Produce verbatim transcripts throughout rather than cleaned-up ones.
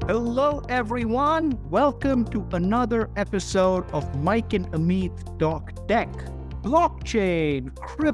Hello, everyone. Welcome to another episode of Mike and Amit Talk Tech. Blockchain,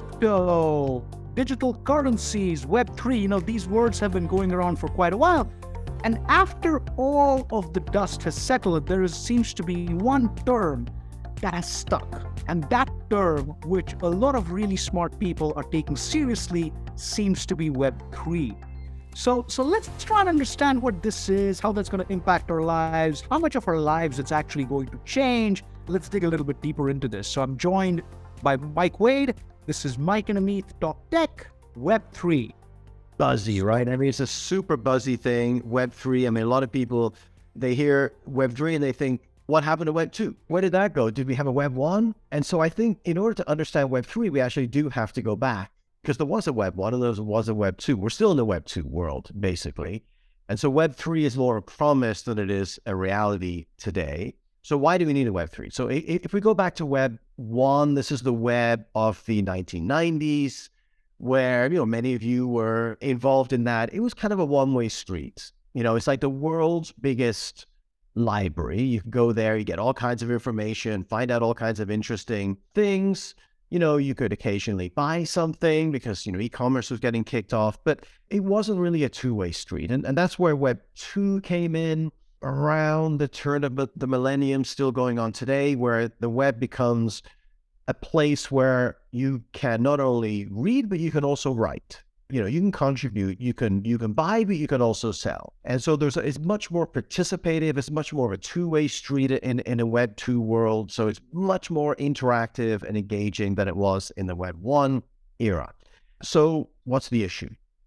crypto, digital currencies, Web three, you know, these words have been going around for quite a while. And after all of the dust has settled, there is, seems to be one term that has stuck. And that term, which a lot of really smart people are taking seriously, seems to be Web three. So, so let's try and understand what this is, how that's going to impact our lives, how much of our lives it's actually going to change. Let's dig a little bit deeper into this. So I'm joined by Mike Wade. This is Mike and Amit Talk Tech, Web three. Buzzy, right? I mean, it's a super buzzy thing, Web three. I mean, a lot of people, they hear Web three and they think, what happened to Web two? Where did that go? Did we have a Web one? And so I think in order to understand Web three, we actually do have to go back. Because there was a Web one and there was a Web two. We're still in the Web two world, basically. And so Web three is more a promise than it is a reality today. So why do we need a Web three? So if we go back to Web one, this is the web of the nineteen nineties, where, you know, many of you were involved in that. It was kind of a one-way street. You know, it's like the world's biggest library. You can go there, you get all kinds of information, find out all kinds of interesting things. You know, you could occasionally buy something because, you know, e-commerce was getting kicked off, but it wasn't really a two-way street. And, and that's where Web two came in around the turn of the millennium, still going on today, where the web becomes a place where you can not only read, but you can also write. You know, you can contribute, you can you can buy, but you can also sell. And so there's it's much more participative. It's much more of a two-way street in, in a Web two world. So it's much more interactive and engaging than it was in the Web one era. So what's the issue?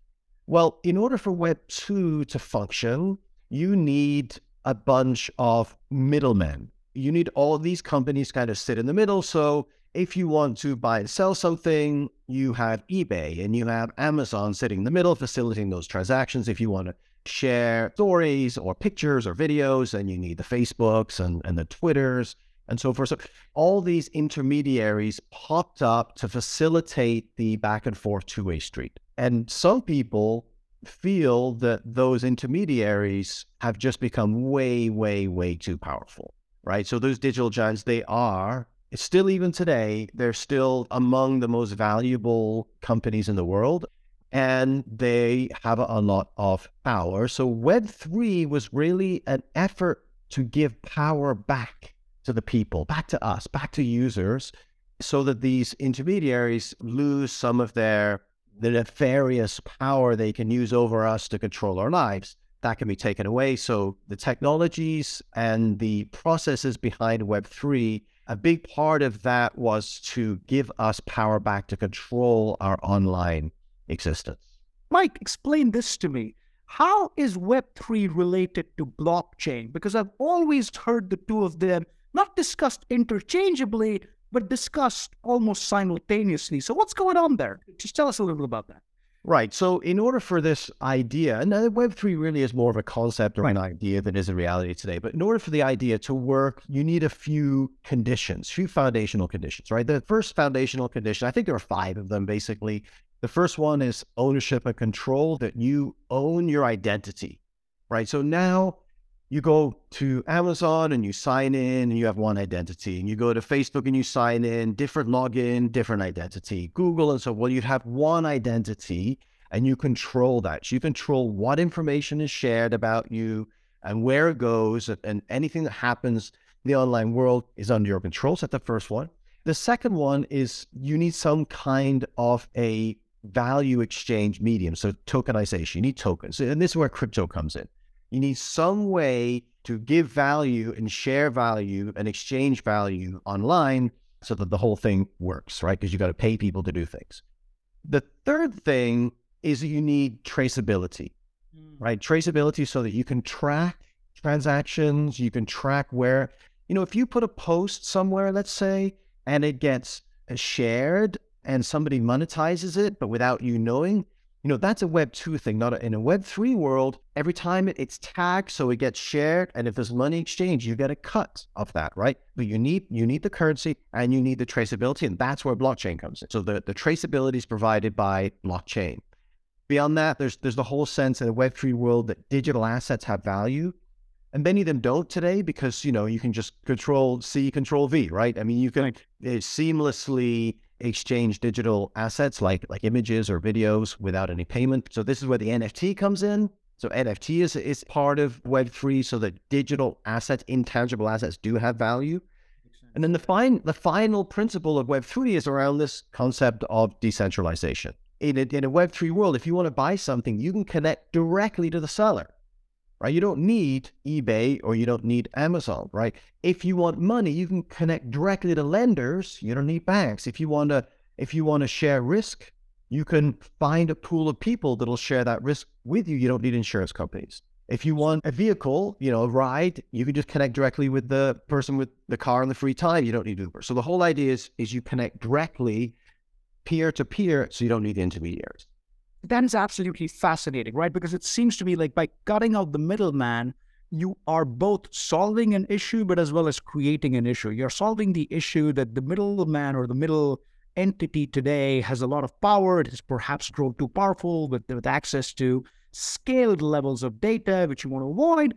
Well, in order for Web two to function, you need a bunch of middlemen. You need all of these companies kind of sit in the middle. So if you want to buy and sell something, you have eBay and you have Amazon sitting in the middle, facilitating those transactions. If you want to share stories or pictures or videos, then you need the Facebooks and, and the Twitters and so forth. So all these intermediaries popped up to facilitate the back and forth two-way street. And some people feel that those intermediaries have just become way, way, way too powerful, right? So those digital giants, they are still, even today, they're still among the most valuable companies in the world, and they have a lot of power. So Web three was really an effort to give power back to the people, back to us, back to users, so that these intermediaries lose some of their the nefarious power they can use over us to control our lives. That can be taken away. So the technologies and the processes behind Web three, a big part of that was to give us power back to control our online existence. Mike, explain this to me. How is Web three related to blockchain? Because I've always heard the two of them not discussed interchangeably, but discussed almost simultaneously. So what's going on there? Just tell us a little bit about that. Right. So in order for this idea, and Web three really is more of a concept or right. an idea than is a reality today, but in order for the idea to work, you need a few conditions, few foundational conditions, right? The first foundational condition, I think there are five of them basically. The first one is ownership and control, that you own your identity, right? So now you go to Amazon and you sign in and you have one identity, and you go to Facebook and you sign in, different login, different identity, Google and so on. Well, you have one identity and you control that. You control what information is shared about you and where it goes, and anything that happens in the online world is under your control. So that's the first one. The second one is you need some kind of a value exchange medium. So tokenization, you need tokens. And this is where crypto comes in. You need some way to give value and share value and exchange value online so that the whole thing works, right? Because you got to pay people to do things. The third thing is that you need traceability, mm. right? Traceability so that you can track transactions, you can track where, you know, if you put a post somewhere, let's say, and it gets shared and somebody monetizes it, but without you knowing, you know, that's a Web two thing, not a, in a Web three world. Every time it, it's tagged, so it gets shared, and if there's money exchange, you get a cut of that, right? But you need you need the currency and you need the traceability, and that's where blockchain comes in. So the, the traceability is provided by blockchain. Beyond that, there's there's the whole sense in the Web three world that digital assets have value. And many of them don't today because, you know, you can just control C, control V, right? I mean, you can Right. uh, seamlessly exchange digital assets like, like images or videos without any payment. So this is where the N F T comes in. So N F T is, is part of Web three, so that digital assets, intangible assets do have value. And then the, fin- the final principle of Web three is around this concept of decentralization. In a, in a Web three world, if you want to buy something, you can connect directly to the seller, right? You don't need eBay or you don't need Amazon, right? If you want money, you can connect directly to lenders. You don't need banks. If you want to, if you want to share risk, you can find a pool of people that'll share that risk with you. You don't need insurance companies. If you want a vehicle, you know, a ride, you can just connect directly with the person with the car and the free time. You don't need Uber. So the whole idea is, is you connect directly peer to peer, so you don't need intermediaries. That is absolutely fascinating, right? Because it seems to me like by cutting out the middleman, you are both solving an issue, but as well as creating an issue. You're solving the issue that the middleman or the middle entity today has a lot of power. It has perhaps grown too powerful with, with access to scaled levels of data, which you want to avoid.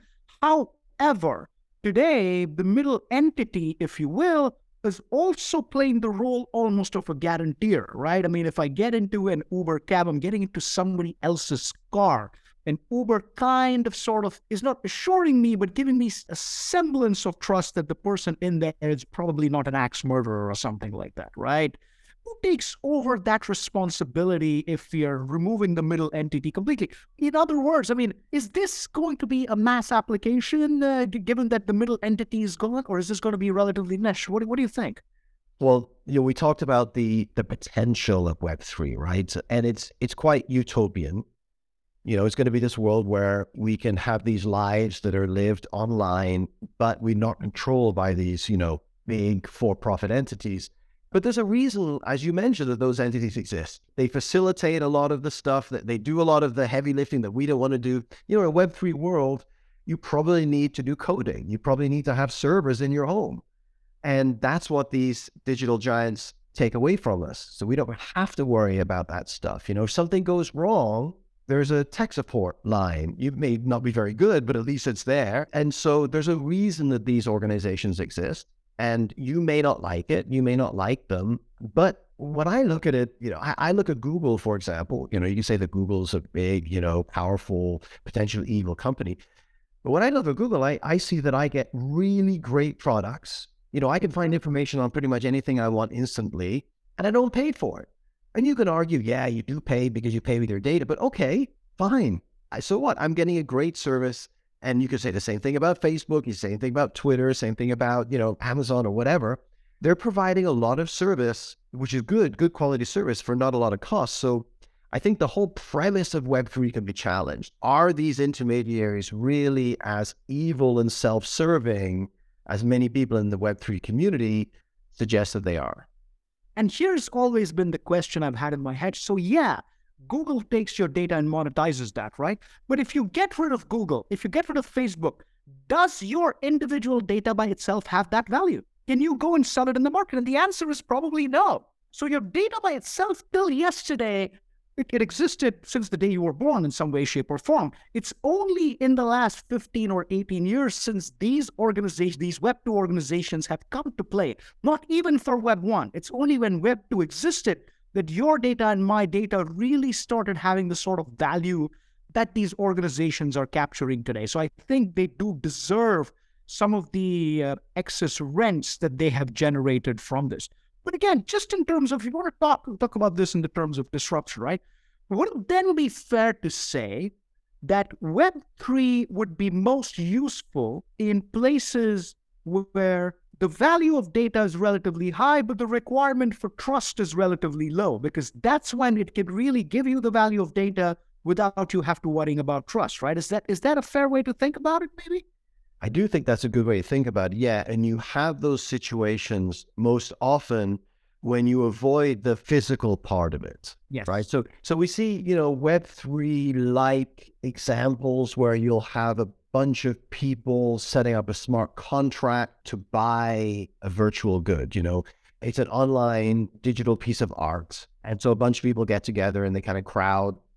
However, today, the middle entity, if you will, is also playing the role almost of a guarantor, right? I mean, if I get into an Uber cab, I'm getting into somebody else's car. And Uber kind of sort of is not assuring me, but giving me a semblance of trust that the person in there is probably not an axe murderer or something like that, right? Who takes over that responsibility if you're removing the middle entity completely? In other words, I mean, is this going to be a mass application uh, given that the middle entity is gone, or is this going to be relatively niche? What, what do you think? Well, you know, we talked about the the potential of Web three, right? And it's it's quite utopian. You know, it's going to be this world where we can have these lives that are lived online, but we're not controlled by these, you know, big for-profit entities. But there's a reason, as you mentioned, that those entities exist. They facilitate a lot of the stuff, that they do a lot of the heavy lifting that we don't want to do. You know, in a Web three world, you probably need to do coding. You probably need to have servers in your home. And that's what these digital giants take away from us. So we don't have to worry about that stuff. You know, if something goes wrong, there's a tech support line. You may not be very good, but at least it's there. And so there's a reason that these organizations exist. And you may not like it, you may not like them, but when I look at it, you know, I, I look at Google, for example. You know, you can say that Google's a big, you know, powerful, potentially evil company. But when I look at Google, I, I see that I get really great products. You know, I can find information on pretty much anything I want instantly, and I don't pay for it. And you can argue, yeah, you do pay because you pay with your data, but okay, fine. So what? I'm getting a great service. And you could say the same thing about Facebook, you say the same thing about Twitter, same thing about, you know, Amazon or whatever. They're providing a lot of service, which is good, good quality service for not a lot of cost. So I think the whole premise of Web three can be challenged. Are these intermediaries really as evil and self-serving as many people in the Web three community suggest that they are? And here's always been the question I've had in my head. So yeah, Google takes your data and monetizes that, right? But if you get rid of Google, if you get rid of Facebook, does your individual data by itself have that value? Can you go and sell it in the market? And the answer is probably no. So your data by itself, till yesterday, it, it existed since the day you were born in some way, shape, or form. It's only in the last fifteen or eighteen years since these organizations, these Web two organizations have come to play. Not even for Web one. It's only when Web two existed that your data and my data really started having the sort of value that these organizations are capturing today. So I think they do deserve some of the uh, excess rents that they have generated from this. But again, just in terms of, if you want to talk, talk about this in the terms of disruption, right? Would it then be fair to say that Web three would be most useful in places where the value of data is relatively high, but the requirement for trust is relatively low, because that's when it can really give you the value of data without you have to worrying about trust, right? Is that is that a fair way to think about it, maybe? I do think that's a good way to think about it, yeah. And you have those situations most often when you avoid the physical part of it, Yes. right? So, so we see, you know, Web three-like examples where you'll have a bunch of people setting up a smart contract to buy a virtual good. You know, it's an online digital piece of art. And so a bunch of people get together and they kind of crowd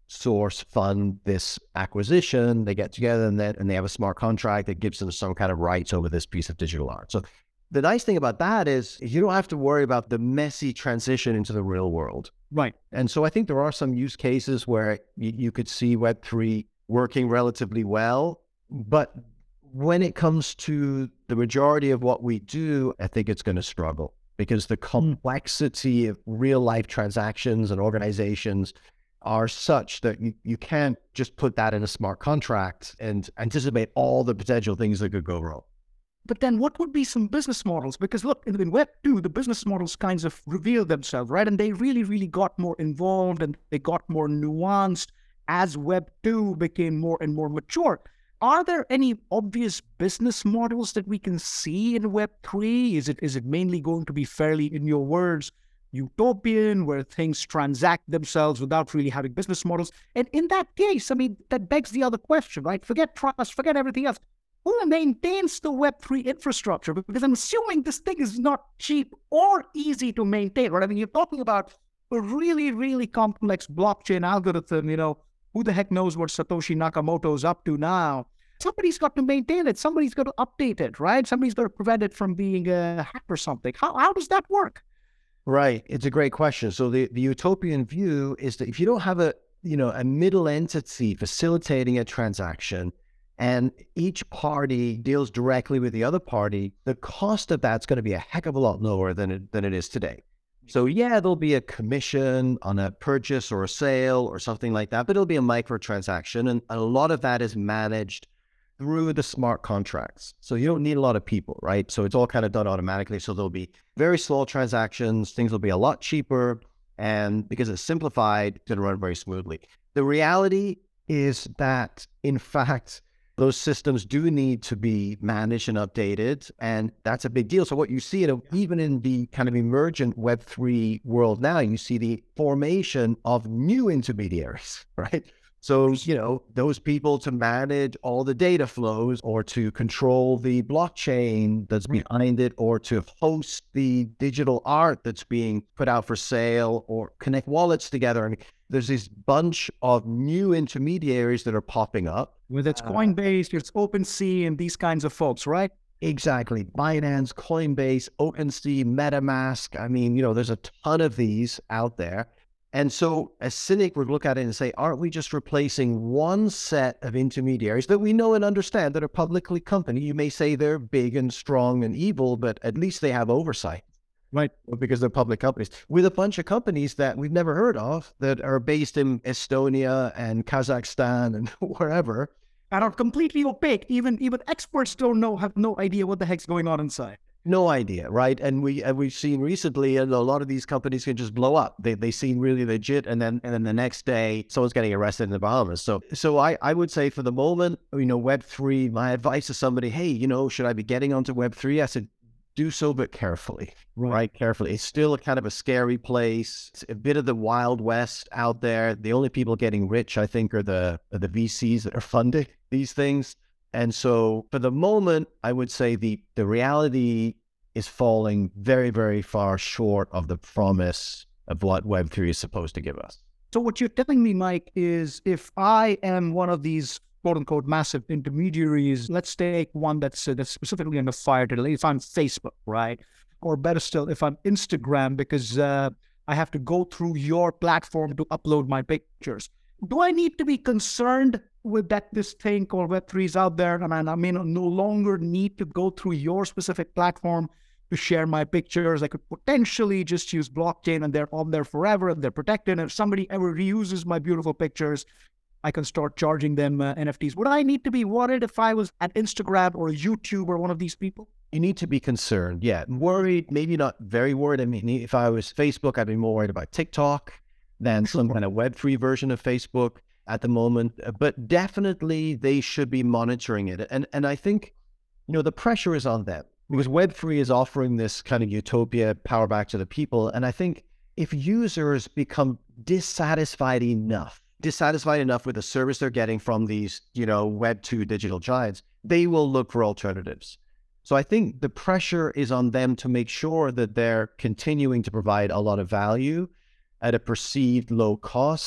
source fund this acquisition. They get together and then and they have a smart contract that gives them some kind of rights over this piece of digital art. So the nice thing about that is you don't have to worry about the messy transition into the real world. Right. And so I think there are some use cases where you, you could see Web three working relatively well. But when it comes to the majority of what we do, I think it's going to struggle because the complexity of real life transactions and organizations are such that you, you can't just put that in a smart contract and anticipate all the potential things that could go wrong. But then what would be some business models? Because look, in, in Web two, the business models kinds of revealed themselves, right? And they really, really got more involved and they got more nuanced as Web two became more and more mature. Are there any obvious business models that we can see in Web three? Is it is it mainly going to be fairly, in your words, utopian, where things transact themselves without really having business models? And in that case, I mean, that begs the other question, right? Forget trust, forget everything else. Who maintains the Web three infrastructure? Because I'm assuming this thing is not cheap or easy to maintain, right? I mean, you're talking about a really, really complex blockchain algorithm. You know, who the heck knows what Satoshi Nakamoto's up to now? Somebody's got to maintain it. Somebody's got to update it, right? Somebody's got to prevent it from being uh, hacked or something. How how does that work? Right. It's a great question. So the, the utopian view is that if you don't have a, you know, a middle entity facilitating a transaction, and each party deals directly with the other party, the cost of that's going to be a heck of a lot lower than it, than it is today. So yeah, there'll be a commission on a purchase or a sale or something like that, but it'll be a microtransaction. And a lot of that is managed through the smart contracts. So you don't need a lot of people, right? So it's all kind of done automatically. So there'll be very small transactions. Things will be a lot cheaper. And because it's simplified, it's going to run very smoothly. The reality is that, in fact, those systems do need to be managed and updated, and that's a big deal. So what you see, in a, even in the kind of emergent Web three world now, you see the formation of new intermediaries, right? So, you know, those people to manage all the data flows or to control the blockchain that's behind it or to host the digital art that's being put out for sale or connect wallets together. I mean, there's this bunch of new intermediaries that are popping up. Whether it's Coinbase, it's OpenSea, and these kinds of folks, right? Exactly. Binance, Coinbase, OpenSea, MetaMask. I mean, you know, there's a ton of these out there. And so a cynic would look at it and say, aren't we just replacing one set of intermediaries that we know and understand that are publicly company? You may say they're big and strong and evil, but at least they have oversight. Right. Because they're public companies, with a bunch of companies that we've never heard of that are based in Estonia and Kazakhstan and wherever. And are completely opaque. Even even experts don't know, have no idea what the heck's going on inside. No idea, right? And we and we've seen recently, and a lot of these companies can just blow up. They they seem really legit, and then and then the next day, someone's getting arrested in the Bahamas. So so I I would say for the moment, you know, Web three. My advice to somebody, hey, you know, should I be getting onto Web three? I said, do so, but carefully, right. right? Carefully. It's still a kind of a scary place. It's a bit of the Wild West out there. The only people getting rich, I think, are the are the V Cs that are funding these things. And so for the moment, I would say the, the reality is falling very, very far short of the promise of what Web three is supposed to give us. So what you're telling me, Mike, is if I am one of these quote unquote massive intermediaries, let's take one that's, uh, that's specifically under fire today, if I'm Facebook, right? Or better still, if I'm Instagram, because uh, I have to go through your platform to upload my pictures. Do I need to be concerned with that this thing called Web three is out there, and I may no longer need to go through your specific platform to share my pictures? I could potentially just use blockchain and they're on there forever and they're protected. And if somebody ever reuses my beautiful pictures, I can start charging them uh, N F Ts. Would I need to be worried if I was at Instagram or YouTube or one of these people? You need to be concerned. Yeah. Worried, maybe not very worried. I mean, if I was Facebook, I'd be more worried about TikTok than some kind of Web three version of Facebook at the moment. But definitely they should be monitoring it. And and I think, you know, the pressure is on them because Web three is offering this kind of utopia, power back to the people. And I think if users become dissatisfied enough, dissatisfied enough with the service they're getting from these, you know, Web two digital giants, they will look for alternatives. So I think the pressure is on them to make sure that they're continuing to provide a lot of value at a perceived low cost,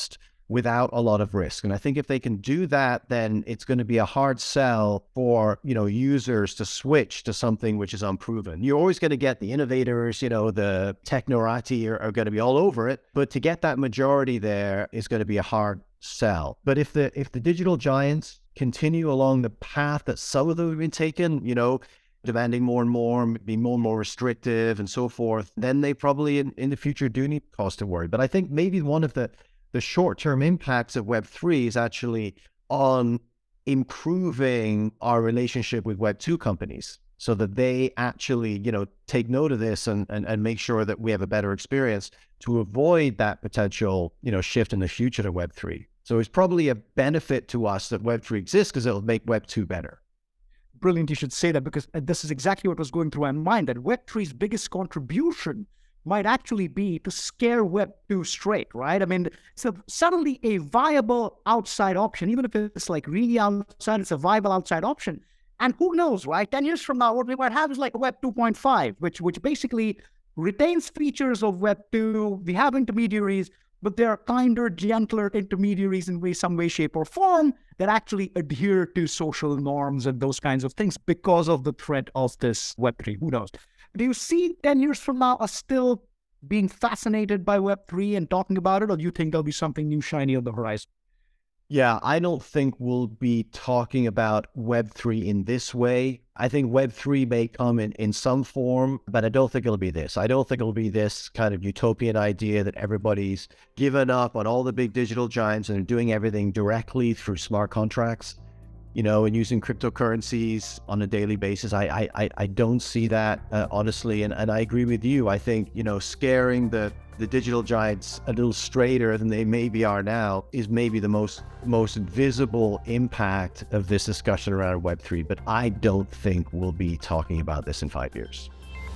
without a lot of risk. And I think if they can do that, then it's going to be a hard sell for, you know, users to switch to something which is unproven. You're always going to get the innovators, you know, the technorati are, are going to be all over it, but to get that majority there is going to be a hard sell. But if the if the digital giants continue along the path that some of them have been taken, you know, demanding more and more, be more and more restrictive and so forth, then they probably in, in the future do need cause to worry. But I think maybe one of the, the short-term impacts of Web three is actually on improving our relationship with Web two companies so that they actually, you know, take note of this and, and, and make sure that we have a better experience to avoid that potential, you know, shift in the future to Web three. So it's probably a benefit to us that Web three exists because it'll make Web two better. Brilliant you should say that, because this is exactly what was going through my mind, that Web three's biggest contribution might actually be to scare Web two straight, right? I mean, so suddenly a viable outside option, even if it's like really outside, it's a viable outside option. And who knows, right? ten years from now, what we might have is like Web two point five, which, which basically retains features of Web two. We have intermediaries, but they are kinder, gentler intermediaries in way, some way, shape, or form that actually adhere to social norms and those kinds of things because of the threat of this Web three. Who knows? Do you see ten years from now us still being fascinated by Web three and talking about it, or do you think there'll be something new shiny on the horizon? Yeah, I don't think we'll be talking about Web three in this way. I think Web three may come in, in some form, but I don't think it'll be this. I don't think it'll be this kind of utopian idea that everybody's given up on all the big digital giants and are doing everything directly through smart contracts, you know, and using cryptocurrencies on a daily basis. I I, I don't see that, uh, honestly, and, and I agree with you. I think, you know, scaring the the digital giants a little straighter than they maybe are now is maybe the most most visible impact of this discussion around Web three, but I don't think we'll be talking about this in five years.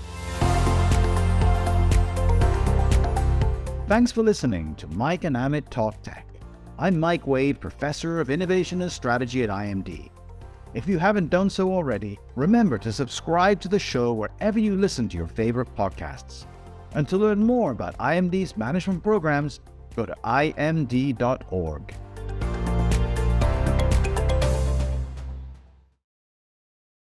Thanks for listening to Mike and Amit Talk Tech. I'm Mike Wade, Professor of Innovation and Strategy at I M D. If you haven't done so already, remember to subscribe to the show wherever you listen to your favorite podcasts. And to learn more about I M D's management programs, go to I M D dot org.